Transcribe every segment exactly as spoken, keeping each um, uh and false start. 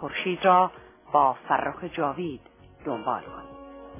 خورشید را با فرخ جاوید دنبال کنید.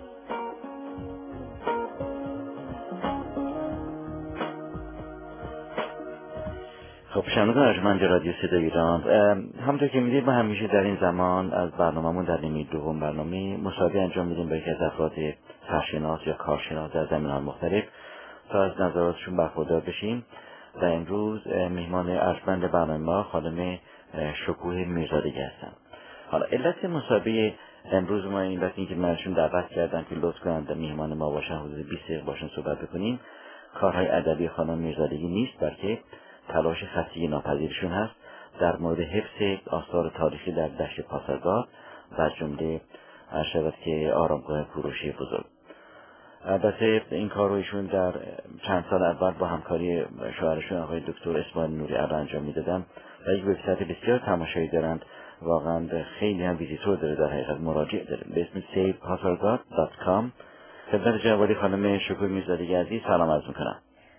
خب شنوندگان ارجمند رادیو صدای ایران، همونطور که میدید ما همیشه در این زمان از برنامه‌مون در نیمه دوم برنامه مصاحبه انجام میدیم با یکی از افراد سرشناس یا کارشناس در زمینه‌های مختلف تا از نظراتشون برخوردار بشیم. و امروز میهمان ارجمند برنامه ما خانم شکوه میرزادگی هستن. حالا علت مصاحبه امروز ما این وقتی که منشون دعوت کردن که لطف کنند میهمان ما باشن، حدود بیست دقیقه باشن صحبت بکنیم. کارهای ادبی خانم میرزادگی نیست، بلکه تلاش خستگی ناپذیرشون هست در مورد حفظ آثار تاریخی در دشت پاسارگاد و از جمله شود که آرامگاه کوروش بزرگ. البته این کار رو ایشون در چند سال اول با همکاری شوهرشون آقای دکتر اسماعیل نوری ار انجام میدادن و یک وبسایت بسیار تماشایی دارند، واقعا خیلی هم ویزیتور داره، در حقیقت مراجع داره، به اسم save pasargad dot com. خدمت جناب خانم شکوه میرزادگی عزیز سلام عرض میکنم.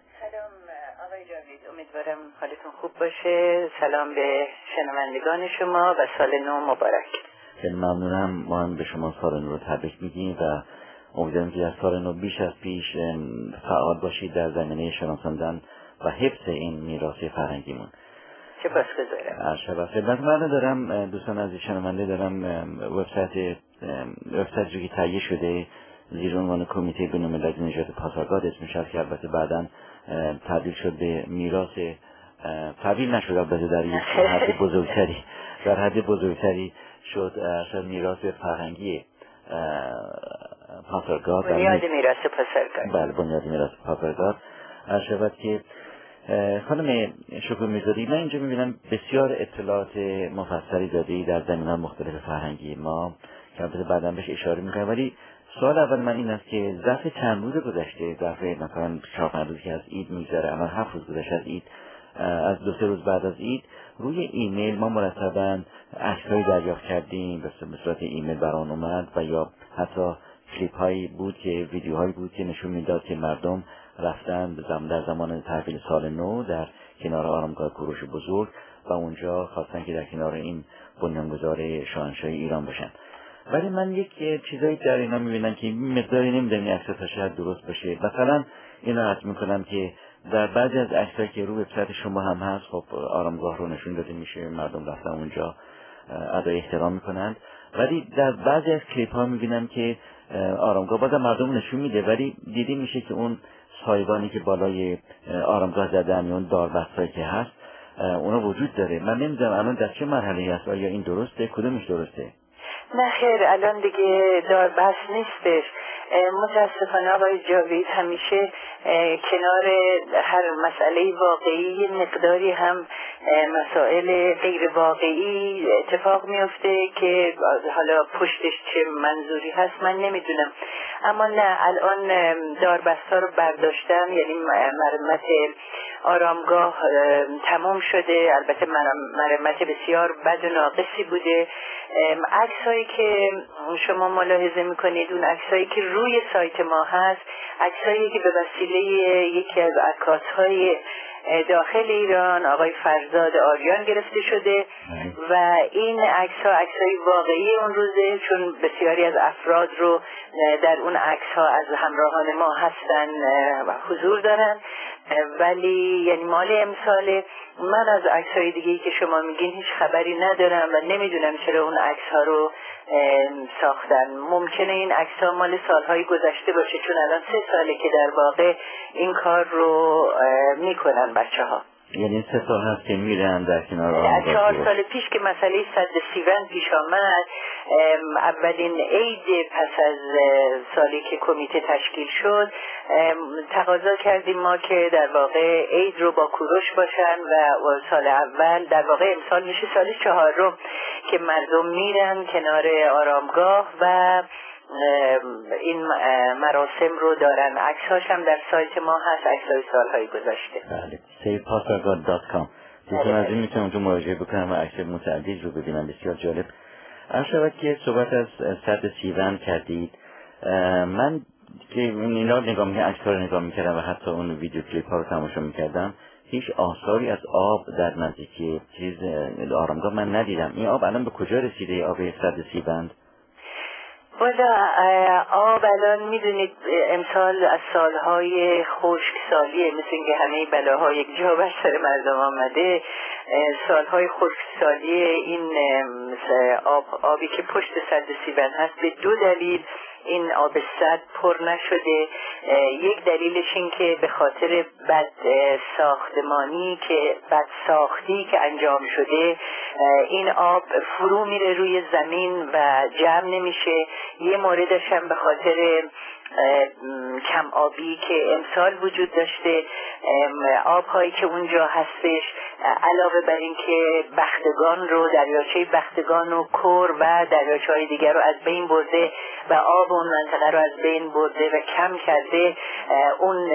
امیدوارم حالتون خوب باشه. سلام به شنوندگان شما و سال نو مبارک. خیلی ممنونم. ما هم به شما سال نو رو تبریک میگیم و امیدوارم که از سال نو بیش از پیش فعال باشید در زمینه شناساندن و حفظ این میراث فرهنگیمون. سپاسگزارم. ارشد خدمت من دارم دوستان عزیز شنونده، دارم وبسایت وبسایتی که تهیه شده زیر عنوان کمیته بین‌المللی نجات پاسارگاد اسمش هست که البته بعداً تبدیل شد به میراث، تبدیل نشد البته در یک حد بزرگتری در حد بزرگتری شد شد میراث فرهنگی پاسارگاد، بنیاد میراث پاسارگاد. بله بنیاد میراث پاسارگاد. شود که خانم شکوه میرزادگی، من اینجا میبینم بسیار اطلاعات مفصلی دادی در زمینه‌های مختلف فرهنگی ما که البته بعداً بهش اشاره میکنم، ولی سوال اول من این است که ظرف چند روز گذشته، ظرف مثلا چهار پنج روزی که از عید میگذره، اما هفت روز گذشته از عید، از دو سه روز بعد از عید روی ایمیل ما مرتباً عکس‌هایی دریافت کردیم به صورت ایمیل برام اومد و یا حتی کلیپ هایی بود که ویدیوهایی بود که نشون میداد که مردم رفتن در زمان تحویل سال نو در کنار آرامگاه کوروش بزرگ و اونجا خواستن که در کنار این بنیانگذار شاهنشاهی ایران باشن. ولی من یک چیزایی در اینا میبینم که مقداری نمیدونم این عکس‌ها شاید درست باشه. مثلا اینا عرض میکنم که در بعضی از عکس‌ها که رو وبسایت شما هم هست، خب آرامگاه رو نشون داده میشه، مردم رفتن اونجا ادای احترام میکنند، ولی در بعضی از کلیپ ها میبینم که آرامگاه بازم مردم نشون میده، ولی دیده میشه که اون سایبانی که بالای آرامگاه زدن، اون داربستایی که هست، اونا وجود داره. من نمیدونم الان در چه مرحله هست، آیا این درسته؟ کدومش درسته؟ نه خیر، الان دیگه داربست نیستش. متاسفانه آقای جاوید همیشه کنار هر مسئله واقعی مقداری هم مسائل غیر واقعی اتفاق میفته که حالا پشتش چه منظوری هست من نمیدونم. اما نه، الان داربستا رو برداشتن، یعنی مرمت آرامگاه تمام شده. البته مرمت بسیار بد و ناقصی بوده. عکسایی که شما ملاحظه میکنید، اون عکسایی که روی سایت ما هست، عکسایی که به وسیله یکی از عکاسهای داخل ایران آقای فرزاد آریان گرفته شده و این عکس‌ها عکسای واقعی اون روزه، چون بسیاری از افراد رو در اون عکس‌ها از همراهان ما هستن و حضور دارن، ولی یعنی مال امسال. من از عکس‌های دیگه‌ای که شما میگین هیچ خبری ندارم و نمیدونم چرا اون عکس‌ها رو ساختن. ممکنه این عکس‌ها مال سالهای گذشته باشه، چون الان سه ساله که در واقع این کار رو میکنن بچه‌ها. یعنی سه سال هست که میرن در کنار آرامگاه. چهار سال پیش که مسئله صد سیون پیش آمد، اولین عید پس از سالی که کمیته تشکیل شد، تقاضا کردیم ما که در واقع عید رو با کوروش باشن و سال اول در واقع امسال میشه سال چهارم که مردم میرن کنار آرامگاه و این مراسم رو دارن. عکساش هم در سایت ما هست، عکسای سالهای گذشته. بله، save pasargad dot com. دوستان از این میتونم تو مراجعه بکنم و عکس متعدد رو ببینم. بسیار جالب. عرض شود که صحبت از صد سیون کردید. من که اینا رو نگاه میکردم، عکس‌ها رو نگاه میکردم و حتی اون ویدیو کلیپ ها رو تماشا میکردم، هیچ آثاری از آب در نزدیکی چیز آرامگاه من ندیدم. این آب الان به کجا رسیده، آب سد سیبند؟ والا آب الان میدونید امسال از سالهای خشکسالیه، مثل اینکه همه بلاها یک جا بر سر مردم آمده. سالهای خشکسالی این آب آبی که پشت سد سیبند هست به دو دلیل این آب سد پر نشده. یک دلیلش این که به خاطر بد ساختمانی که بد ساختی که انجام شده این آب فرو میره روی زمین و جمع نمیشه. یه موردش هم به خاطر کم آبی که امسال وجود داشته. آبهایی که اونجا هستش علاوه بر این که بختگان رو، دریاچه بختگان و کور و دریاچه های دیگر رو از بین برده و آب اون منطقه رو از بین برده و کم کرده، اون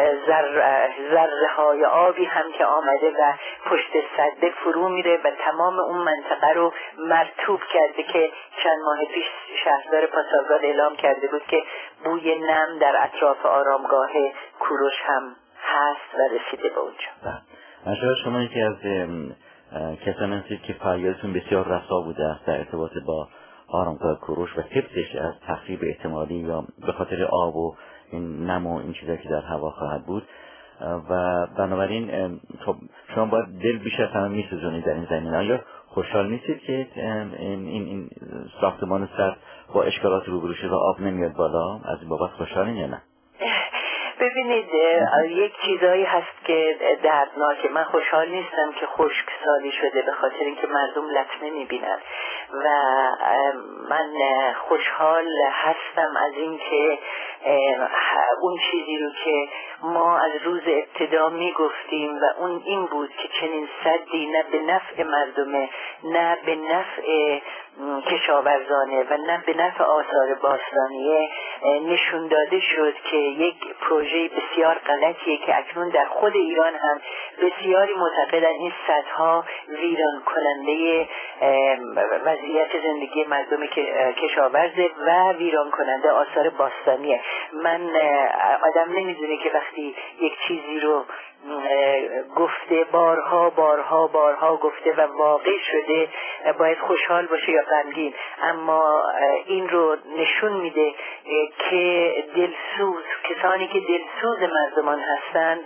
ذره های آبی هم که آمده و پشت سد فرو میره و تمام اون منطقه رو مرطوب کرده که چند ماه پیش شهردار پاسارگاد اعلام کرده بود که بوی نم در اطراف آرامگاه کوروش هم هست و رسیده به اونجا. منشور شما یکی از کسانی هستید که فعالیتتون بسیار رسا بوده است در ارتباط با آرامگاه کوروش و حفظش از تخریب احتمالی یا به خاطر آب و این نم و این چیزایی که در هوا خواهد بود و بنابراین خب شما باید دل بیش از همه میسوزونید در این زمینه. آیا خوشحال نیستید که این, این, این ساختمان سد با اشکالات روبرو شده و آب نمیاد بالا؟ از این بابت خوشحالین یا نه؟ ببینید یک چیزایی هست که دردناکه. من خوشحال نیستم که خشکسالی شده به خاطر اینکه مردم لطمه میبینن و من خوشحال هستم از اینکه اون چیزی رو که ما از روز ابتدا میگفتیم و اون این بود که چنین سدی نه به نفع مردمه، نه به نفع کشاورزانه و نه به نفع آثار باستانیه، نشون داده شد که یک پروژه بسیار غلطیه که اکنون در خود ایران هم بسیاری معتقدن این سدها ویران کننده وضعیت زندگی مردم کشاورزه و ویران کننده آثار باستانیه. من آدم نمیدونه که وقتی یک چیزی رو گفته بارها بارها بارها گفته و واقع شده باید خوشحال باشه یا غمگین، اما این رو نشون میده که دلسوز کسانی که دلسوز مردمان هستند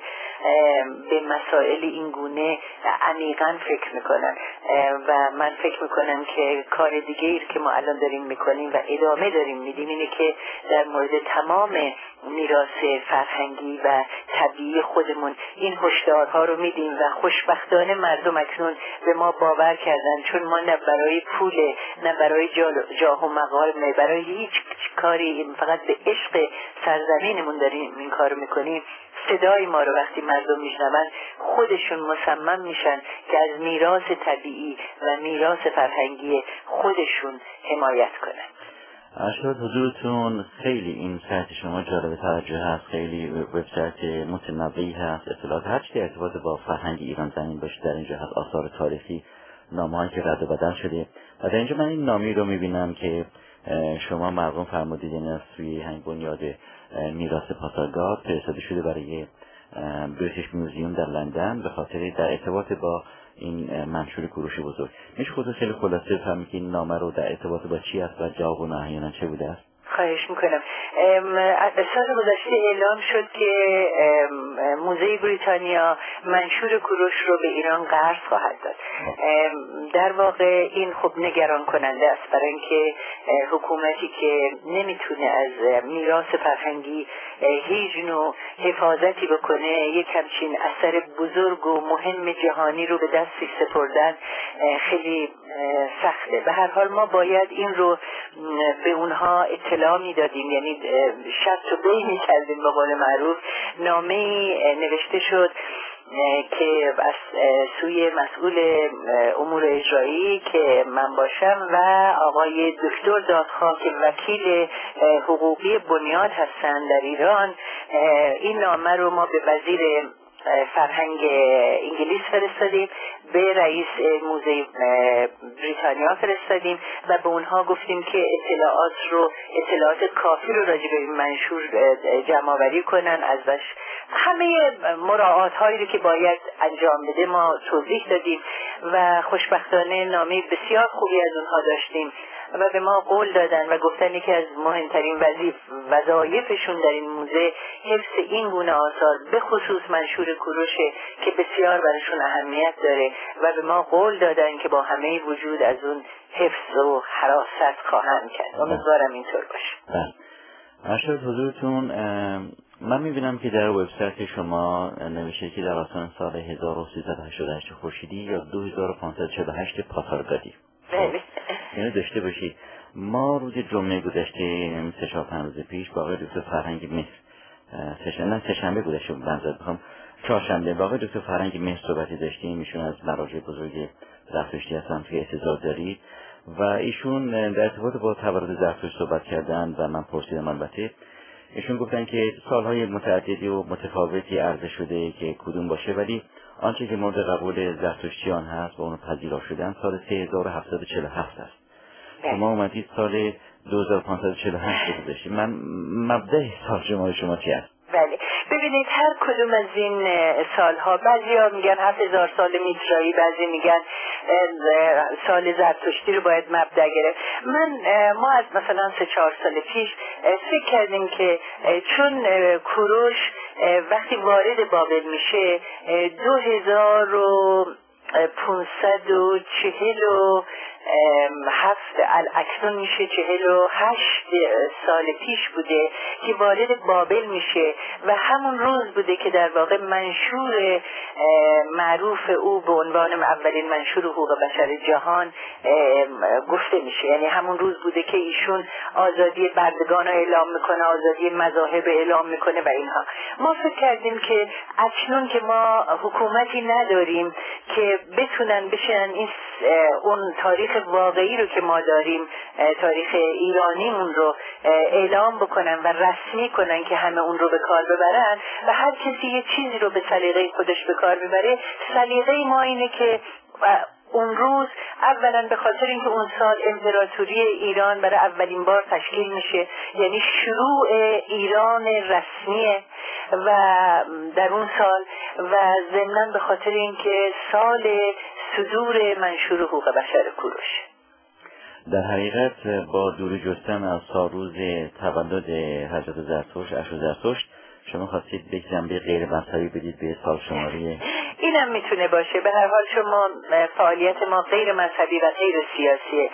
به مسائل این گونه عمیقاً فکر میکنن و من فکر میکنم که کار دیگه‌ای که ما الان داریم میکنیم و ادامه داریم میدیم اینه که در مورد تمام میراث فرهنگی و طبیعی خودمون این هشدارها رو میدیم و خوشبختانه مردم اکنون به ما باور کردن، چون ما نه برای پول نه برای جاه و مقام نه برای هیچ کاری، فقط به عشق سرزمینمون داریم این کارو میکنیم. صدای ما رو وقتی مردم میشنون خودشون مصمم میشن که از میراث طبیعی و میراث فرهنگی خودشون حمایت کنن. اشهد حضورتون خیلی این سایت شما جالب توجه هست، خیلی وبسایت متنوعی هست، اطلاعات هر چیزی ارتباط با فرهنگ ایران زمین باشه در اینجا هست، آثار تاریخی، نامه‌هایی که رد و بدل شده و در اینجا من این نامی رو میبینم که شما مردم فرمودید این از سوی هنگ بنیاد میراث پاسارگاد فرستاده شده برای بریتیش میوزیوم در لندن به خاطر در ارتباط با این منشور کوروش بزرگ. میشه خود خیلی خلاصه بفهمید که این نامه رو در ارتباط با چی است و جواب و احیانا چه بوده است؟ خواهش میکنم. سال گذشته اعلام شد که موزه بریتانیا منشور کوروش رو به ایران قرض خواهد داد. در واقع این خب نگران کننده است، برای اینکه حکومتی که نمیتونه از میراث فرهنگی هیچ نوع حفاظتی بکنه یک همچین اثر بزرگ و مهم جهانی رو به دستش سپردن خیلی سخته. به هر حال ما باید این رو به اونها اطلاع میدادیم، یعنی شرط و بی میکردیم به قول معروف. نامه‌ای نوشته شد که از سوی مسئول امور اجرایی که من باشم و آقای دکتر دادخواه که وکیل حقوقی بنیاد هستند در ایران، این نامه رو ما به وزیر فرهنگ انگلیس فرستادیم، به رئیس موزه بریتانیا فرستادیم و به اونها گفتیم که اطلاعات رو اطلاعات کافی رو راجع به این منشور جمع آوری کنن. ازش همه مراعات هایی رو که باید انجام بده ما توضیح دادیم و خوشبختانه نامه بسیار خوبی از اونها داشتیم و به ما قول دادن و گفتن که از مهمترین وظیف وظایفشون در این موزه حفظ این گونه آثار به خصوص منشور کوروشه که بسیار براشون اهمیت داره و به ما قول دادن که با همه وجود از اون حفظ و حراست خواهند کرد. امیدوارم اینطور باشه. عرض حضورتون، من میبینم که در وبسایت شما نوشته که در آسان سال هزار و سیصد و هشتاد و هشت خورشیدی یا دو هزار و پانصد و چهل و هشت پاتارگادی بله اینو داشته باشید. ما روز جمعه گذشته سه چهار پنج روز پیش با آقای دکتر فرهنگ مصر سه‌شنبه سه‌شنبه گذشته بنظر بخوام چهارشنبه با آقای دکتر فرهنگ مصر صحبتی داشتیم. ایشون از مراجع بزرگ زرتشتی هستن توی اعتزاز دارید و ایشون در ارتباط با تولد زرتشت صحبت کردن و من پرسیدم. البته ایشون گفتن که سالهای متعددی و متفاوتی عرضه شده که کدوم باشه، ولی آنچه که مورد قبول زرتشتیان هست و اونو پذیرا شدن سال سه هزار و هفتصد و چهل و هفت است. شما اومدید سال دو هزار و پانصد و چهل و هشت گذاشتید. من مبدأ حساب شما شما چی است؟ بله ببینید هر کدوم از این سالها بعضی ها میگن هفت هزار سال میترایی، بعضی میگن سال زرتشتی رو باید مبدأ گرفت. من ما از مثلا سه چهار سال پیش فکر کردیم که چون کوروش وقتی وارد بابل میشه دو هزار و پونصد و چهل و هفت اکنون میشه چهل و هشت سال پیش بوده که وارد بابل میشه و همون روز بوده که در واقع منشور معروف او به عنوان اولین منشور حقوق بشر جهان گفته میشه. یعنی همون روز بوده که ایشون آزادی بردگان رو اعلام میکنه، آزادی مذاهب اعلام میکنه و اینها. ما فکر کردیم که اکنون که ما حکومتی نداریم که بتونن بشن این اون تاریخ واقعی رو که ما داریم، تاریخ ایرانیمون رو اعلام بکنن و رسمی کنن که همه اون رو به کار ببرن و هر کسی یه چیزی رو به سلیقه خودش به کار ببره. سلیقه ما اینه که اون روز اولا به خاطر اینکه اون سال امپراتوری ایران برای اولین بار تشکیل میشه، یعنی شروع ایران رسمیه و در اون سال و ضمناً به خاطر اینکه سال صدور منشور حقوق بشر کوروش. در حقیقت با دور جستن از سالروز تولد حضرت زرتشت اشو زرتشت شما خواستید به جنبه غیر مذهبی بدید به سال شماری. اینم میتونه باشه. به هر حال شما فعالیت ما غیر مذهبی و غیر سیاسیه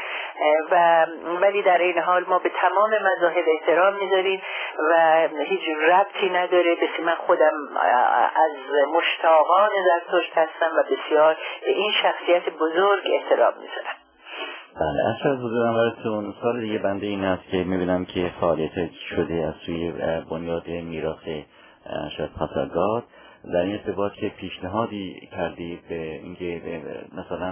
و ولی در این حال ما به تمام مذاهب احترام میذاریم و هیچ ربطی نداره. بسیار من خودم از مشتاقان زرتشت هستم و بسیار به این شخصیت بزرگ احترام میذارم. بله، اصلا از حضور انورتون سال دیگه بنده این است که میبینم که فعالیت شده از سوی بنیاد میراث شاید پاتارگاد در این ارتباط که پیشنهادی کردید به اینکه مثلا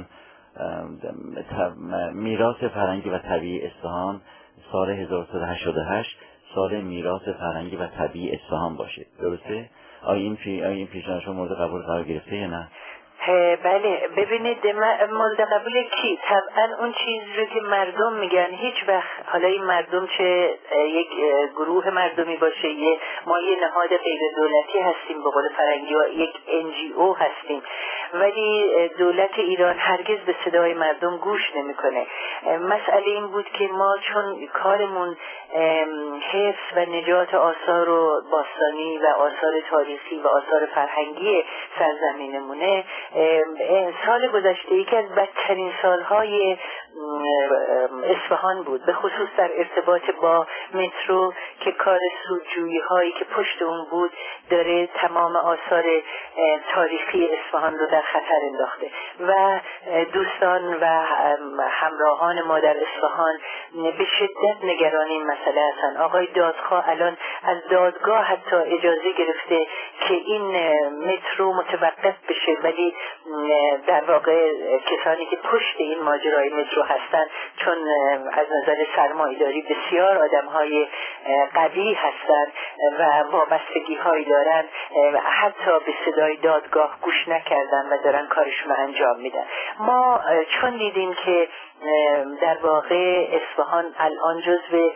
میراث فرهنگی و طبیعی اصفهان سال هزار و سیصد و هشتاد و هشت سال میراث فرهنگی و طبیعی اصفهان باشه، درسته؟ آیا این پی... آیا این پیشنهاد شما مورد قبول قرار گرفته یا نه؟ بله ببینید مورد قبول کی؟ طبعا اون چیز رو که مردم میگن هیچ وقت، حالا این مردم چه یک گروه مردمی باشه، یه ما یه نهاد غیر دولتی هستیم به قول فرنگی ها، یک ان جی او هستیم، ولی دولت ایران هرگز به صدای مردم گوش نمیکنه. مسئله این بود که ما چون کارمون حفظ و نجات آثار و باستانی و آثار تاریخی و آثار فرهنگی سرزمینمونه، سال گذشته یکی از بدترین سالهای اصفهان بود، به خصوص در ارتباط با مترو که کار سودجویی هایی که پشت اون بود داره تمام آثار تاریخی اصفهان رو در خطر انداخته و دوستان و همراهان ما در اصفهان به شدت نگران این مسئله هستن. آقای دادخواه الان از دادگاه حتی اجازه گرفته که این مترو متوقف بشه، ولی در واقع کسانی که پشت این ماجرای مترو هستن چون از نظر سرمایه‌داری بسیار آدم‌های قوی هستند و وابستگی‌هایی دارن، حتی به صدای دادگاه گوش نکردن و دارن کارشون رو انجام میدن. ما چون دیدیم که در واقع اصفهان الان جزو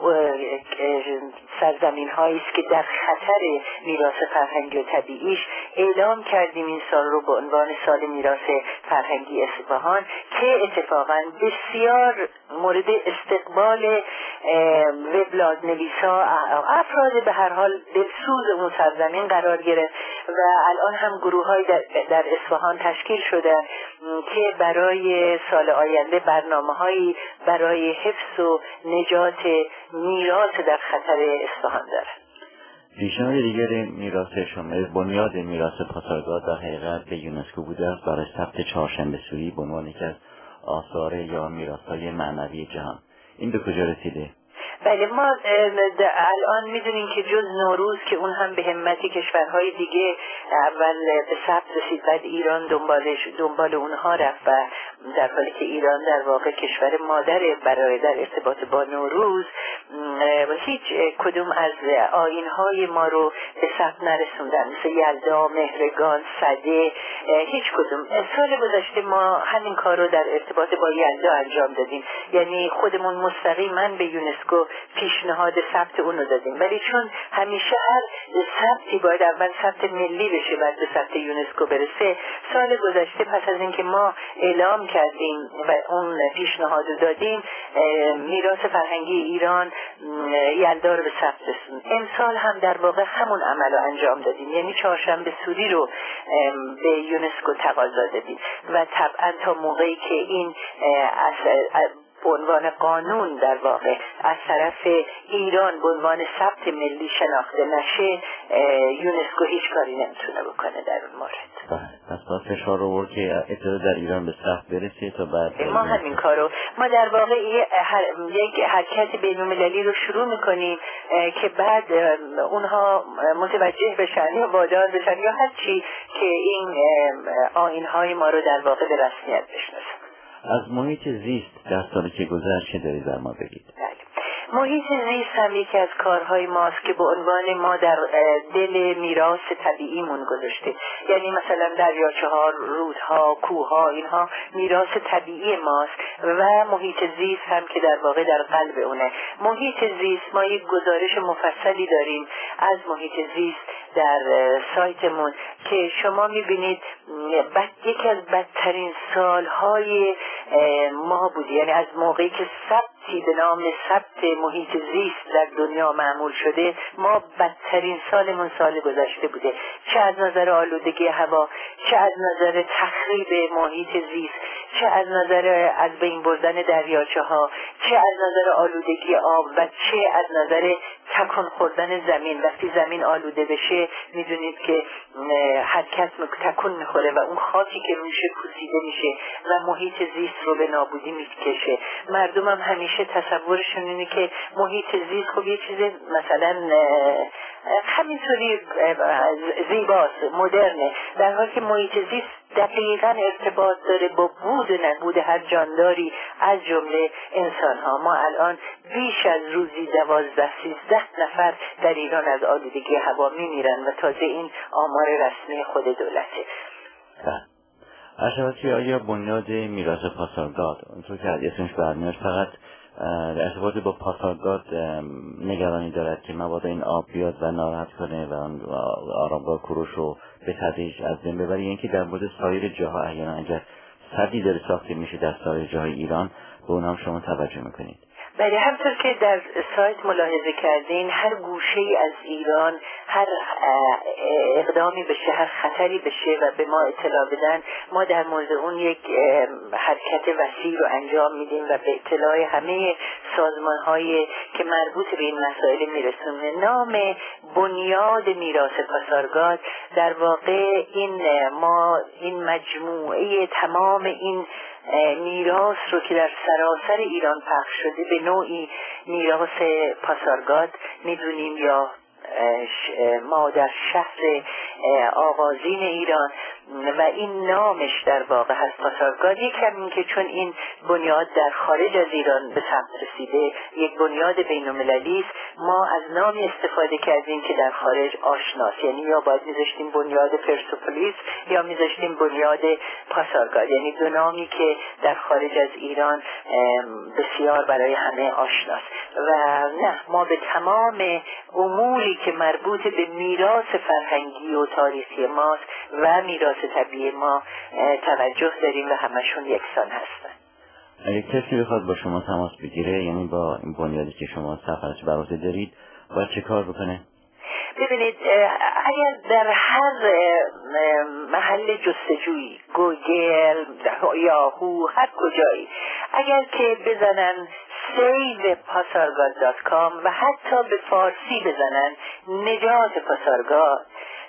سرزمین هایی است که در خطر میراث فرهنگی و طبیعیش، اعلام کردیم این سال رو به عنوان سال میراث فرهنگی اصفهان که اتفاقا بسیار مورد استقبال وبلاگ نویسا، افراد به هر حال دلسوز اون سرزمین قرار گرفت و الان هم گروه های در, در اصفهان تشکیل شده که برای سال آینده برنامه هایی برای حفظ و نجات میراث در خطر اصفهان دارن. پیشنهاد دیگر میراث شما، بنیاد میراث پاسارگاد در حقیقت به یونسکو بوده است برای ثبت چهارشنبه سوری به عنوان یکی از آثار یا میراث‌های معنوی جهان. این به کجا رسیده؟ بله، ما الان میدونیم که جز نوروز که اون هم به همتی کشورهای دیگه اول به ثبت رسید، بعد ایران دنبالش دنبال اونها رفت و در حالی که ایران در واقع کشور مادر برای در ارتباط با نوروز و هیچ کدوم از آیین‌های ما رو به ثبت نرسوندن، مثل یلدا، مهرگان، سده، هیچ کدوم. سال گذشته ما همین کار رو در ارتباط با یلدا انجام دادیم، یعنی خودمون مستقیما به یونسکو پیشنهاد ثبت اون رو دادیم، ولی چون همیشه هر ثبتی باید اول ثبت ملی بشه بعد به ثبت یونسکو برسه، سال گذشته پس از اینکه ما اعلام کردیم و اون پیشنهاد رو دادیم، میراث فرهنگی ایران یلدا رو به ثبت رسوند. امسال هم در واقع همون عمل رو انجام دادیم، یعنی چهارشنبه سوری رو به یونسکو تقاضا دادیم و طبعا تا موقعی که این به عنوان قانون در واقع از طرف ایران به عنوان ثبت ملی شناخته نشه، یونسکو هیچ کاری نمیتونه بکنه در اون مورد. پس باید فشار رو برد که اطلاع در ایران به ثبت برسه تا بعد ما همین کارو ما در واقع یک حرکت بین‌المللی رو شروع میکنیم که بعد اونها متوجه بشن یا وادار بشن یا هر چی که این آیین‌های ما رو در واقع به رسمیت بشناسن. از محیط زیست در سالی که گذشت چه دارید در ما بگید؟ بله. محیط زیست هم یکی از کارهای ماست که به عنوان ما در دل میراث طبیعیمون گذاشته، یعنی مثلا دریاچه ها، رودها، کوه ها، اینها میراث طبیعی ماست و محیط زیست هم که در واقع در قلب اونه. محیط زیست ما یک گزارش مفصلی داریم از محیط زیست در سایتمون که شما میبینید بد یکی از بدترین سالهای ما بود، یعنی از موقعی که ثبتی به نام ثبت محیط زیست در دنیا معمول شده، ما بدترین سالمون سال گذشته بوده، چه از نظر آلودگی هوا، چه از نظر تخریب محیط زیست، چه از نظر از بین بردن دریاچه ها، چه از نظر آلودگی آب و چه از نظر تکون خوردن زمین. وقتی زمین آلوده بشه میدونید که حرکت تکون میخوره و اون خاکی که روشه پوسیده میشه و محیط زیست رو به نابودی میکشه. مردم هم همیشه تصورشون اینه که محیط زیست خب یه چیز مثلا همینطوری زیباست، مدرنه، در حالی که محیط زیست دقیقاً ارتباط داره با بود و نبود هر جانداری از جمله انسان ها. ما الان بیش از روزی دوازده سیزده نفر در ایران از آلودگی هوا میمیرن و تازه این آمار رسمی خود دولته. اشرافی، آیا بنیاد میراث پاسارگاد اونطور که از اسمش برمیاد فقط در ارتباط با پاسارگاد نگرانی دارد که مبادا این آب بیاد و ناراحت کنه و آرامگاه کوروش رو به تدریج از بین ببره، یعنی که در مورد سایر جاها احیانا اگر سدی داره ساخته میشه در سایر جاهای ایران به اونها هم شما توجه میکنید؟ بله، همطور که در سایت ملاحظه کردین، هر گوشه ای از ایران هر اقدامی بشه، هر خطری بشه و به ما اطلاع بدن، ما در مورد اون یک حرکت وسیع رو انجام میدیم و به اطلاع همه سازمان های که مربوط به این مسائل میرسونیم. نام بنیاد میراث پاسارگاد در واقع این ما این مجموعه تمام این میراث رو که در سراسر ایران پخش شده به نوعی میراث پاسارگاد میدونیم یا مادر شهر آغازین ایران و این نامش در واقع هست پاسارگاد. یک هم این که چون این بنیاد در خارج از ایران به ثبت رسیده، یک بنیاد بین المللی است، ما از نامی استفاده کردیم که در خارج آشناست، یعنی یا باید میذاشتیم بنیاد پرسپولیس یا میذاشتیم بنیاد پاسارگاد، یعنی دو نامی که در خارج از ایران بسیار برای همه آشناست. و نه، ما به تمام اموری که مربوط به میراث فرهنگی و تاریخی ماست و میراث طبیعی ما توجه داریم و همشون یکسان هستن. اگه کسی بخواد با شما تماس بگیره، یعنی با این بنیادی که شما سفرش بر عهده دارید، باید چه کار بکنه؟ ببینید، اگر در هر محل جستجویی، گوگل، یاهو، هر کجایی، اگر که بزنن سیو پاسارگاد دات کام و حتی به فارسی بزنن نجات پاسارگاد،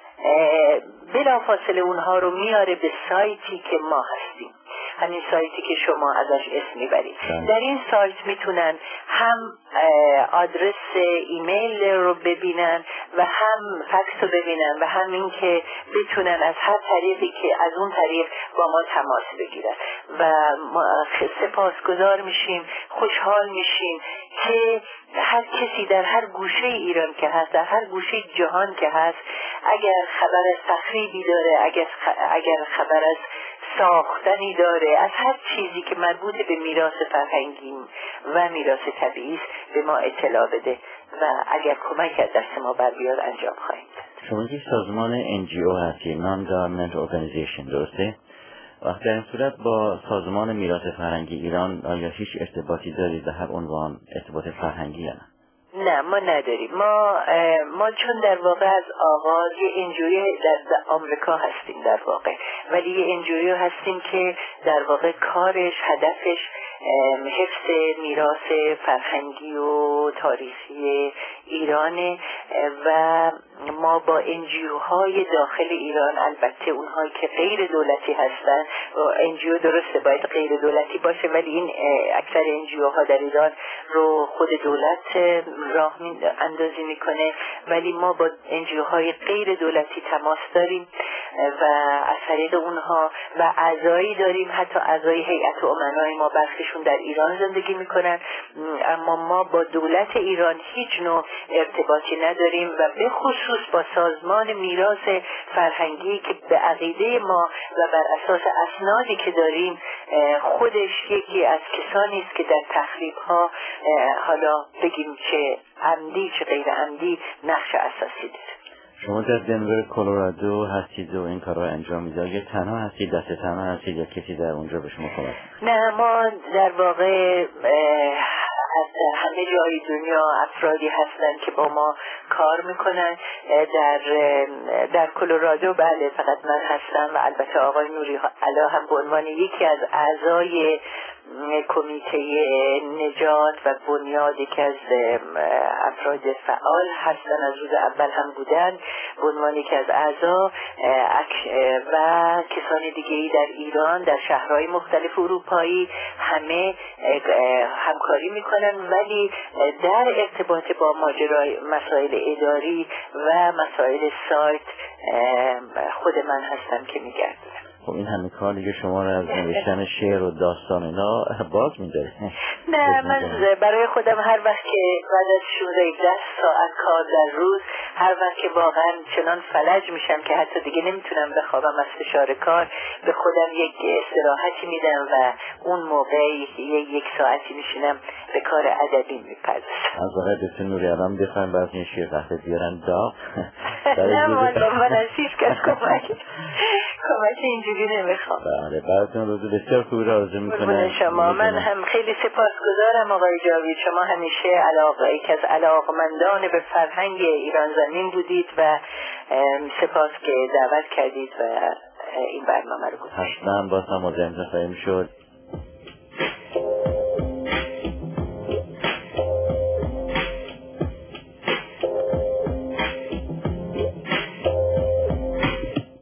بلافاصله اونها رو میاره به سایتی که ما هستیم، همین سایتی که شما ازش اسم میبرید. در این سایت میتونن هم آدرس ایمیل رو ببینن و هم فکس رو ببینن و هم این که بتونن از هر طریقی که از اون طریق با ما تماس بگیرن و ما سپاسگزار میشیم، خوشحال میشیم که هر کسی در هر گوشه ایران که هست، در هر گوشه جهان که هست، اگر خبر از تخریبی داره، اگر اگر خبر از ساختنی داره، از هر چیزی که مربوط به میراث فرهنگی و میراث طبیعی است به ما اطلاع بده و اگر کمک از دست ما بر بیاد انجام خواهیم داد. شما یک سازمان ان جی او هستی، نان گورنمنت ارگانیزیشن، درسته؟ وقتی در این صورت با سازمان میراث فرهنگی ایران آیا هیچ ارتباطی دارید به هر عنوان ارتباط فرهنگی یا نه؟ نه، ما نداریم. ما ما چون در واقع از آغاز یه انجوری در آمریکا هستیم در واقع، ولی یه انجوری هستیم که در واقع کارش، هدفش حفظ میراث فرهنگی و تاریخی ایرانه و ما با انجیوهای داخل ایران، البته اونهایی که غیر دولتی هستن، انجیو درسته باید غیر دولتی باشه ولی این اکثر انجیوها در ایران رو خود دولت راه اندازی میکنه، ولی ما با انجیوهای غیر دولتی تماس داریم و از طریق اونها و اعضایی داریم، حتی اعضای هیئت امنای ما برخیشون در ایران زندگی میکنن، اما ما با دولت ایران هیچ نوع ارتباطی نداریم و به خصوص با سازمان میراث فرهنگی که به عقیده ما و بر اساس اسنادی که داریم خودش یکی از کسانی است که در تخریب ها، حالا بگیم چه عمدی چه غیر عمدی، نقش اساسی داره. شما در دنور کلرادو هستید و این کارها انجام میدید. اگه تنها هستید، دست تنها هستید یا کسی در اونجا به شما کمک؟ نه، ما در واقع از همه جای دنیا افرادی هستن که با ما کار میکنن. در در کلرادو بله فقط من هستم و البته آقای نوری علا هم به عنوان یکی از اعضای کمیته نجات و بنیاد که از افراد فعال هستن، از روز اول هم بودن به عنوان که از اعضا و کسان دیگه‌ای در ایران در شهرهای مختلف اروپایی همه همکاری میکنن، ولی در ارتباط با ماجرای مسائل اداری و مسائل سایت خود من هستم که میگردم. خب این همه کار دیگه شما رو از نوشتن شعر و داستان اینا باز می‌داره؟ نه، من برای خودم هر وقت که بعد از شانزده ساعت کار در روز، هر وقت که واقعا چنان فلج میشم که حتی دیگه نمیتونم بخوابم از فشار کار، به خودم یک استراحتی میدم و اون موقع یک ساعتی میشینم به کار ادبی میپردازم. از واقع دکتر نوری علام بفرم بعض این شعر قهوه بیارن داغ. نه والا من از هیچ کس کمک کمک اینجوری نمیخوام. بله، براتون روز بسیار خوبی رو آرزو میکنم. شما من هم خیلی سپاسگزارم آقای جاوید، شما همیشه علاقه ای که از علاقمندان به فرهنگ ایران زمین بودید و سپاس که دعوت کردید و این برنامه رو گذاشتید. حتما باز هم مزاحمتون خواهیم شد.